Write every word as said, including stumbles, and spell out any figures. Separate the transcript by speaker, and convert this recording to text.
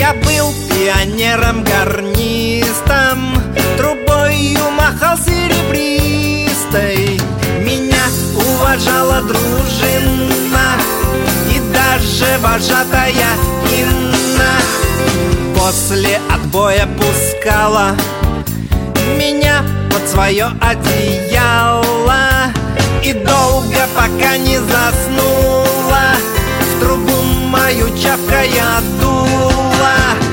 Speaker 1: Я был пионером-гарнистом, трубою махал серебристой. Меня уважала дружина и даже вожатая Инна. После отбоя пускала меня под свое одеяло, и долго, пока не заснула, в трубу мою чавкая дула.